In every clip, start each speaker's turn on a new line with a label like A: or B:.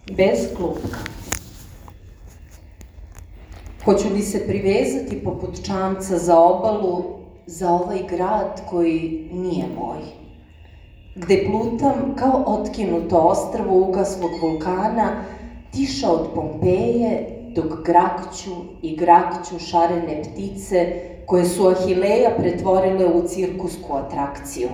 A: bez klupka. Hoću li se privezati poput čamca za obalu, za ovaj grad koji nije moj, gde plutam kao otkinuto ostrvo ugaslog vulkana, tiša od Pompeje, dok grakću šarene ptice koje su Ahileja pretvorile u cirkusku atrakciju.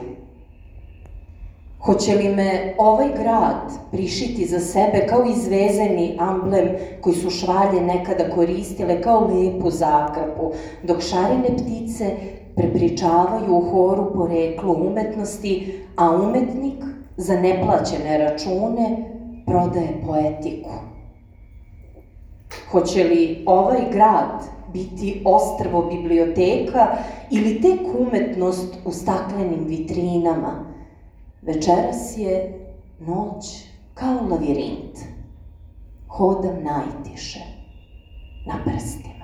A: Hoće li me ovaj grad prišiti za sebe kao izvezeni amblem koji su švalje nekada koristile kao lepu zagrpu, dok šarene ptice prepričavaju u horu poreklo umetnosti, a umetnik za neplaćene račune prodaje poetiku. Hoće li ovaj grad biti ostrvo biblioteka ili tek umetnost u staklenim vitrinama? Večeras je noć kao lavirint. Hodam najtiše, na prstima.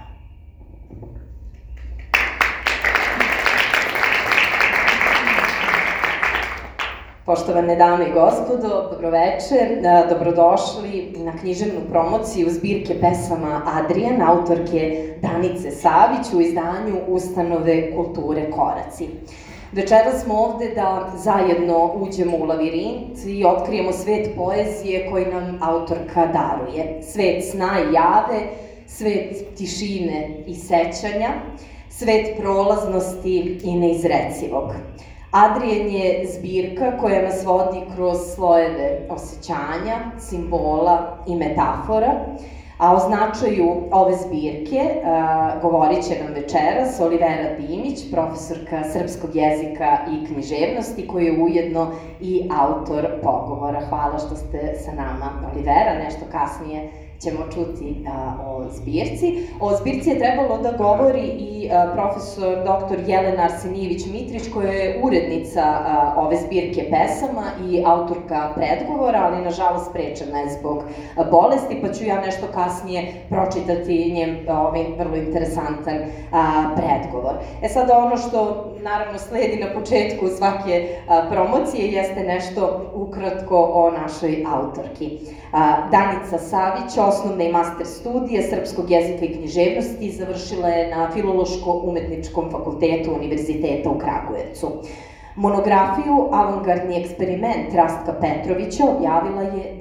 A: Poštovane dame i gospodo, dobroveče, dobrodošli na književnu promociju zbirke pesama Adrijan, autorke Danice Savić u izdanju Ustanove kulture Koraci. Večeras smo ovde da zajedno uđemo u lavirint i otkrijemo svet poezije koji nam autorka daruje. Svet sna i jave, svet tišine i sećanja, svet prolaznosti i neizrecivog. Adrijan je zbirka koja nas vodi kroz slojeve osjećanja, simbola i metafora, a o značaju ove zbirke govorit će nam večeras Olivera Dimić, profesorka srpskog jezika i književnosti, koji je ujedno i autor pogovora. Hvala što ste sa nama, Olivera, nešto kasnije ćemo čuti o zbirci. O zbirci je trebalo da govori i profesor dr. Jelena Arsenijević-Mitrić, koja je urednica ove zbirke pesama i autorka predgovora, ali nažalost sprečena je zbog bolesti, pa ću ja nešto kasnije pročitati njen vrlo interesantan predgovor. Sada ono što naravno sledi na početku svake promocije jeste nešto ukratko o našoj autorki. Danica Savić, osnovne i master studije srpskog jezika i književnosti, završila je na Filološko-umetničkom fakultetu Univerziteta u Kragujevcu. Monografiju Avangardni eksperiment Rastka Petrovića objavila je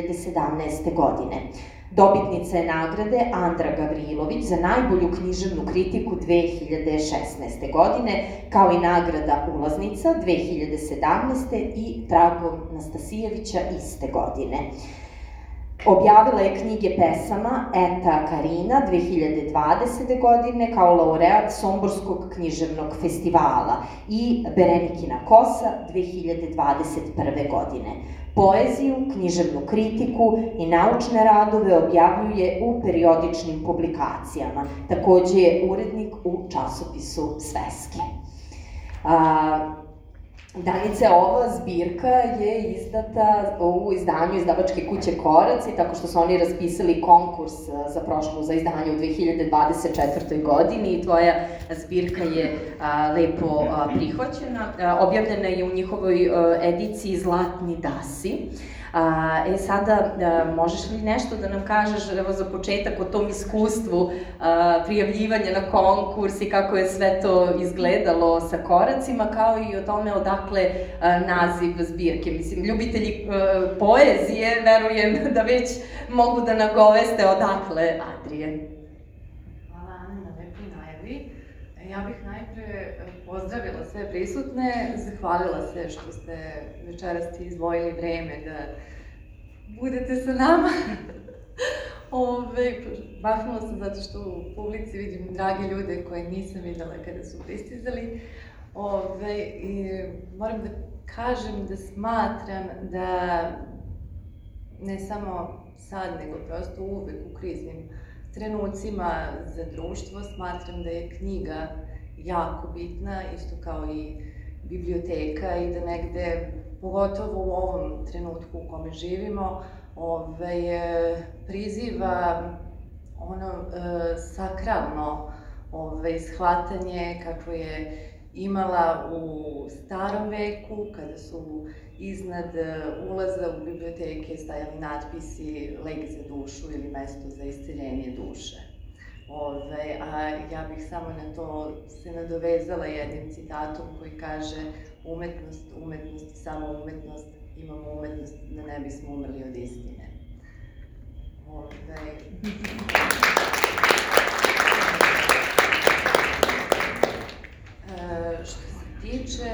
A: 2017. godine. Dobitnica je nagrade Andra Gavrilović za najbolju književnu kritiku 2016. godine, kao i nagrada Ulaznica 2017. i Drago Nastasijevića iste godine. Objavila je knjige pesama Eta Karina 2020. godine kao laureat Somborskog književnog festivala i Berenikina kosa 2021. godine. Poeziju, književnu kritiku i naučne radove objavljuje u periodičnim publikacijama. Takođe je urednik u časopisu Sveske. Danice, ova zbirka je izdata u izdanju izdavačke kuće Koraci, tako što su oni raspisali konkurs za izdanje u 2024. godini i tvoja zbirka je lepo prihvaćena. Objavljena je u njihovoj ediciji Zlatni dasi. Sada, možeš li nešto da nam kažeš, evo za početak, o tom iskustvu prijavljivanja na konkurs i kako je sve to izgledalo sa Koracima, kao i o tome odakle naziv zbirke. Mislim, ljubitelji poezije, verujem da već mogu da nagoveste odakle Adrijan.
B: Hvala, Ana, na lepoj najavi. Ja bih najpre pozdravila sve prisutne, zahvalila se što ste večeras izdvojili vreme da budete sa nama. Bahnula sam zato što u publici vidim drage ljude koje nisam videla kada su pristizali. Moram da kažem da smatram da ne samo sad, nego prosto uvek u kriznim trenucima za društvo, smatram da je knjiga jako bitna, isto kao i biblioteka, i da negde, pogotovo u ovom trenutku u kome živimo, priziva ono sakralno shvatanje kako je imala u starom veku, kada su iznad ulaza u biblioteke stajali natpisi lek za dušu ili mesto za isceljenje duše. A ja bih samo na to se nadovezala jednim citatom koji kaže: umetnost, umetnost i samo umetnost, imamo umetnost da ne bismo umrli od istine. Što se tiče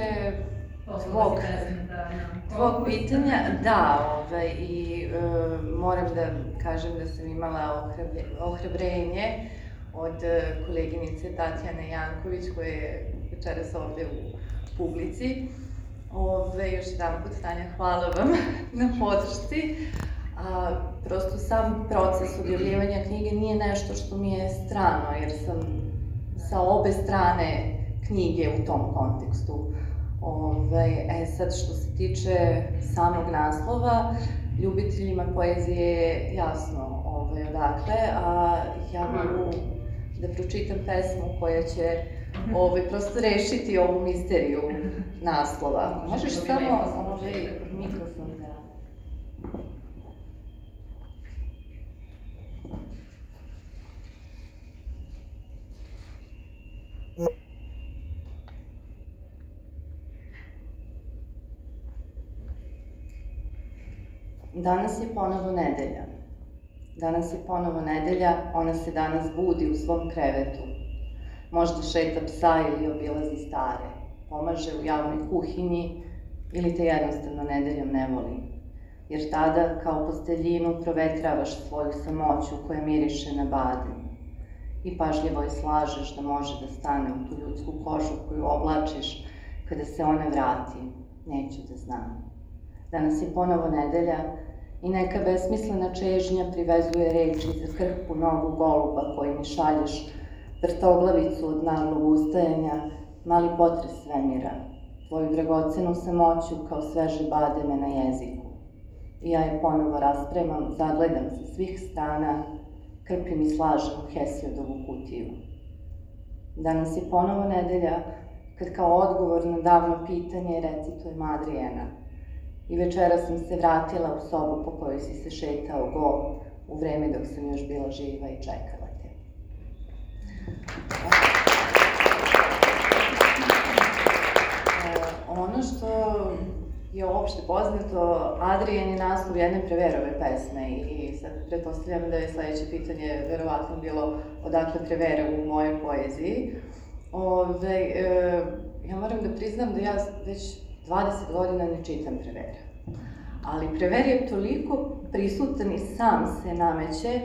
B: tvog pitanja, da, i moram da kažem da sam imala ohrabrenje od koleginice Tatjane Janković, koja je večeras ovde u publici. Još jedan put, Tanja, hvala vam na podršci. Prosto sam proces objavljivanja knjige nije nešto što mi je strano, jer sam sa obe strane knjige u tom kontekstu. Sad, što se tiče samog naslova, ljubiteljima poezije je jasno odakle, a ja mogu da pročitam pesmu koja će prosto rešiti ovu misteriju naslova. Možeš samo mikrofon da... Danas je ponovo nedelja. Danas je ponovo nedelja, ona se danas budi u svom krevetu. Možda šeta psa ili obilazi stare, pomaže u javnoj kuhinji ili te jednostavno nedeljom ne voli. Jer tada, kao posteljinu, provetravaš svoju samoću koja miriše na baden. I pažljivo je slažeš da može da stane u tu ljudsku kožu koju oblačiš kada se ona vrati. Neću da znam. Danas je ponovo nedelja i neka besmislena čežnja privezuje reči za krhku nogu goluba koji mi šalješ, vrtoglavicu od naglog ustajanja, mali potres svemira, tvoju dragocenu samoću kao sveže bademe na jeziku. I ja je ponovo raspremam, zagledam sa svih strana, krpim i slažem u Hesijodovu kutiju. Danas je ponovo nedelja, kad kao odgovor na davno pitanje recitujem Adrijena. I večera sam se vratila u sobu po kojoj si se šetao go u vreme dok sam još bila živa i čekala te. Ono što je uopšte poznato, Adrijen je naslov jedne Preverove pesme i sad pretpostavljam da je sledeće pitanje verovatno bilo odakle Prevera u mojoj poeziji. Ja moram da priznam da ja već 20 godina ne čitam Prevera. Ali Prever je toliko prisutan i sam se nameće,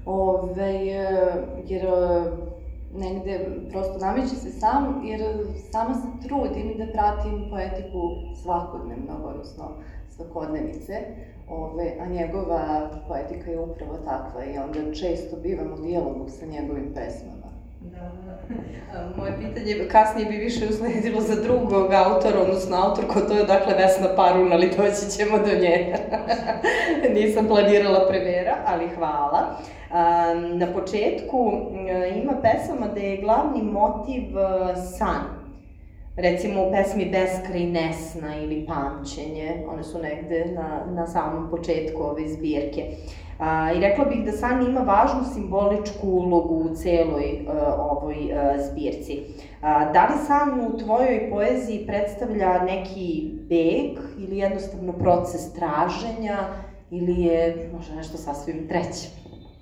B: jer negde prosto nameće se sam, jer sama se trudim da pratim poetiku svakodnevnog, odnosno svakodnevice, a njegova poetika je upravo takva i onda često bivam u dijalogu sa njegovim pesmama.
A: Moje pitanje kasnije bi više usledilo za drugog autora, odnosno autorko, to je dakle Vesna Parun, ali doći ćemo do nje. Nisam planirala Prevera, ali hvala. Na početku ima pesama da je glavni motiv san. Recimo u pesmi Beskraj nesna ili Pamćenje, one su negde na samom početku ove zbirke. I rekla bih da san ima važnu simboličku ulogu u celoj ovoj zbirci. Da li san u tvojoj poeziji predstavlja neki beg ili jednostavno proces traženja ili je možda nešto sasvim treće?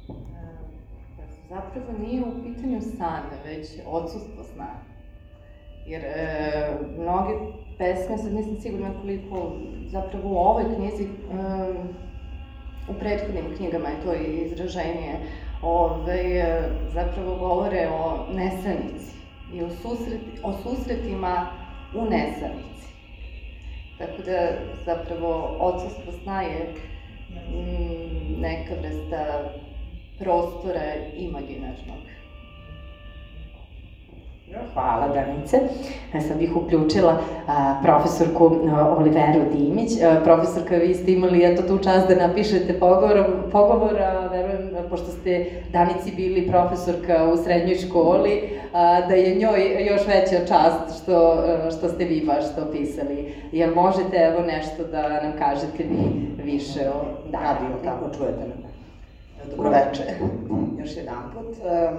B: Zapravo nije u pitanju san, već odsustvo sna. Jer mnoge pesme, sad nisam sigurna koliko zapravo u ovoj knjizi, u prethodnim knjigama je to izraženje, zapravo govore o nesanici i o susretima u nesanici. Tako da zapravo odsustvo sna je neka vrsta prostora imaginarnog.
A: Hvala, Danice. Sad bih uključila profesorku Oliveru Dimić. Profesorka, vi ste imali tu čast da napišete pogovor, verujem, pošto ste Danici bili profesorka u srednjoj školi, da je njoj još veća čast što ste vi baš to pisali. Jel možete evo nešto da nam kažete vi više o
C: Radio, tako čujete me. Dobroveče, još jedan put.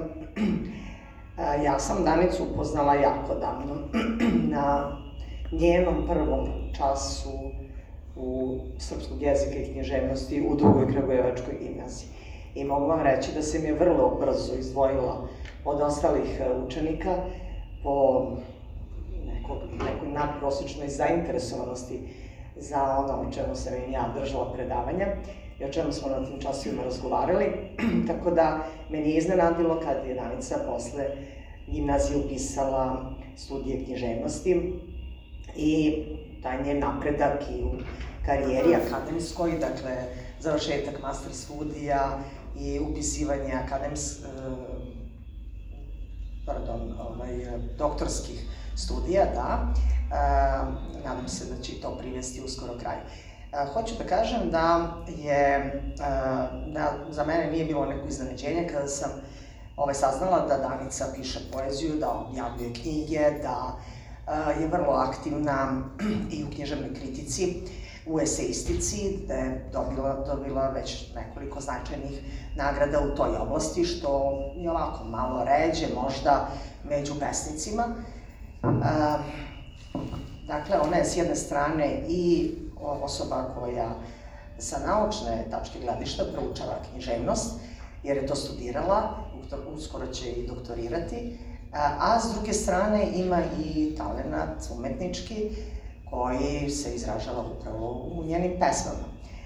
C: Ja sam Danicu upoznala jako davno, na njenom prvom času u srpskog jezika i književnosti u drugoj Kragujevačkoj gimnaziji. I mogu vam reći da se mi je vrlo brzo izdvojila od ostalih učenika po nekoj nadprosečnoj zainteresovanosti za ono o čemu sam im ja držala predavanja i o čemu smo na tim časovima razgovarali, tako da me nije iznenadilo kad je Danica posle gimnazije upisala studije književnosti i taj njen napredak i u karijeri akademskoj, dakle završetak master studija i upisivanje doktorskih studija, da, nadam se da će to privesti uskoro kraju. Hoću da kažem da za mene nije bilo neko iznenađenje kada sam saznala da Danica piše poeziju, da objavljuje knjige, da je vrlo aktivna i u književnoj kritici, u eseistici, da je dobila već nekoliko značajnih nagrada u toj oblasti, što je ovako malo ređe možda među pesnicima. Dakle, ona je s jedne strane i osoba koja sa naučne tačke gledišta proučava književnost, jer je to studirala, uskoro će i doktorirati, a s druge strane ima i talenat umetnički koji se izražava upravo u njenim pesmama.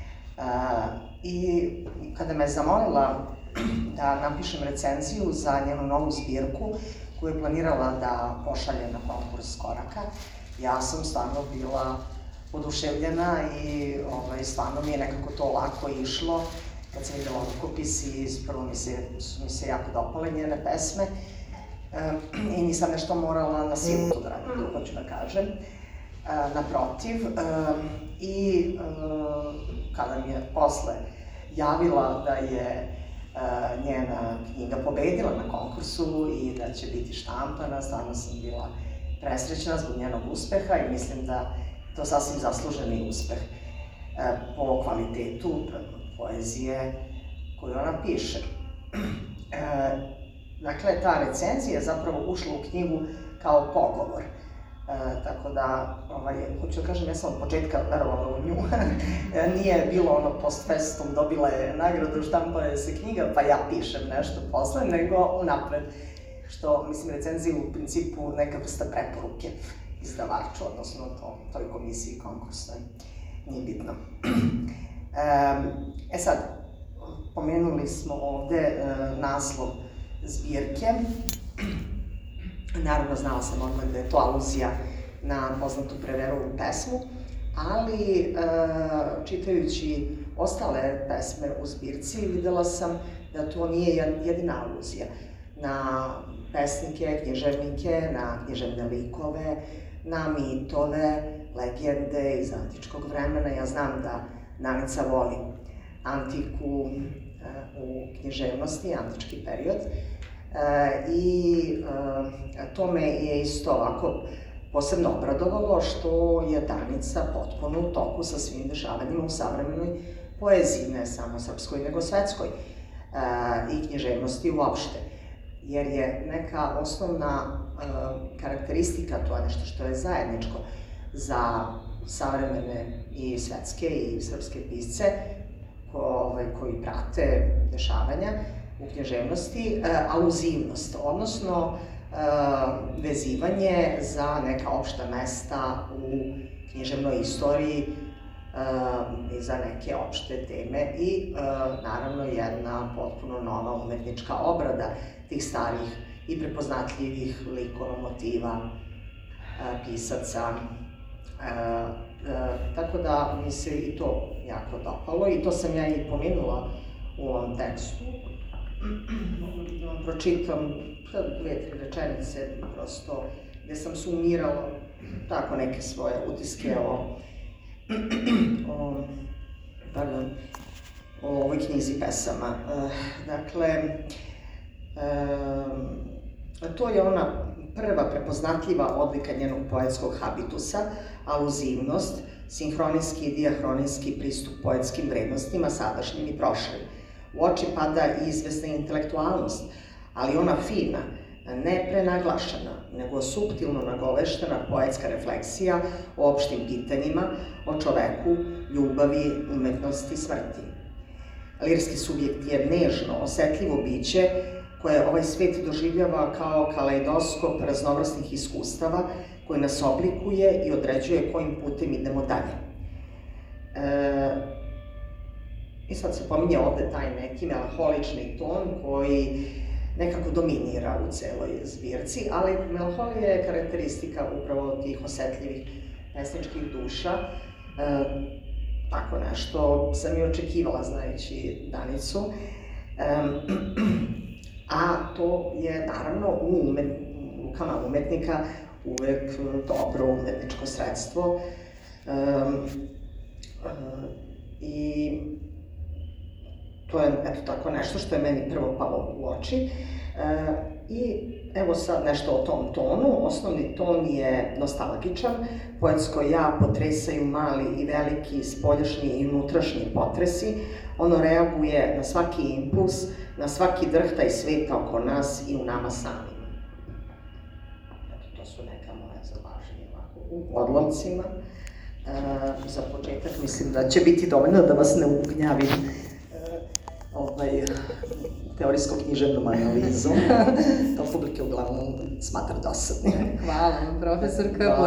C: I kada me zamolila da napišem recenziju za njenu novu zbirku koju je planirala da pošalje na konkurs Koraka, ja sam stvarno bila oduševljena i stvarno mi je nekako to lako išlo. Kad sam videla rukopis i prvo su mi se jako dopale njene pesme i nisam nešto morala na silu to da radim, to hoću da kažem. Naprotiv, i kada mi je posle javila da je njena knjiga pobedila na konkursu i da će biti štampana, stvarno sam bila presrećna zbog njenog uspeha i mislim da to sasvim zasluženi uspeh po kvalitetu poezije koju ona piše. Dakle, ta recenzija je zapravo ušla u knjigu kao pogovor. Tako da, hoću da kažem, ja sam od početka verovala u nju. Nije bilo post festum, dobila je nagradu, štampala se knjiga, pa ja pišem nešto posle, nego unapred. Što, mislim, recenzija u principu neka vrsta preporuke izdavaču, odnosno toj komisiji konkursnoj. Nije bitno. Sad, pomenuli smo ovde naslov zbirke. Naravno, znala sam odmah da je to aluzija na poznatu Preverovu pesmu, ali čitajući ostale pesme u zbirci videla sam da to nije jedina aluzija na pesnike, književnike, na književne likove, na mitove, legende iz antičkog vremena. Ja znam da Danica voli antiku u književnosti, antički period, i to me je isto ovako posebno obradovalo što je Danica potpuno u toku sa svim dešavanjima u savremenoj poeziji, ne samo srpskoj, nego svetskoj, i književnosti uopšte. Jer je neka osnovna karakteristika, to je nešto što je zajedničko za savremene i svetske i srpske pisce koji prate dešavanja u književnosti, aluzivnost, odnosno vezivanje za neka opšta mesta u književnoj istoriji i za neke opšte teme i naravno jedna potpuno nova umetnička obrada tih starih i prepoznatljivih likova, motiva, pisaca. Tako da mi se i to jako dopalo i to sam ja i pomenula u ovom tekstu. mogu da vam pročitam 2-3 rečenice, prosto, gde sam sumirala tako neke svoje utiske o ovoj knjizi pesama. Dakle, to je ona prva prepoznatljiva odlika njenog poetskog habitusa, aluzivnost, sinhronijski i dijahronijski pristup poetskim vrednostima, sadašnjim i prošlim. U oči pada i izvesna intelektualnost, ali ona fina, ne prenaglašena, nego suptilno nagoveštena poetska refleksija o opštim pitanjima, o čoveku, ljubavi, umetnosti, smrti. Lirski subjekt je nežno, osetljivo biće koje ovaj svet doživljava kao kaleidoskop raznovrsnih iskustava koji nas oblikuje i određuje kojim putem idemo dalje. I sad se pominje ovde taj neki melanholični ton koji nekako dominira u celoj zbirci, ali melanholija je karakteristika upravo tih osetljivih pesničkih duša. Tako nešto sam i očekivala znajući Danicu. A to je naravno u rukama umetnika uvek dobro umetničko sredstvo. I to je, eto tako, nešto što je meni prvo palo u oči. I evo sad nešto o tom tonu. Osnovni ton je nostalgičan. Poetsko ja potresaju mali i veliki spoljašnji i unutrašnji potresi. Ono reaguje na svaki impuls, na svaki drhtaj sveta oko nas i u nama samima. Eto, to su neka moja zapažanja ovako u odlomcima. Za početak mislim da će biti dovoljno da vas ne ugnjavim teorijsko-književnom analizom. To publike uglavnom smatra dosadnim.
B: Hvala vam, profesorka.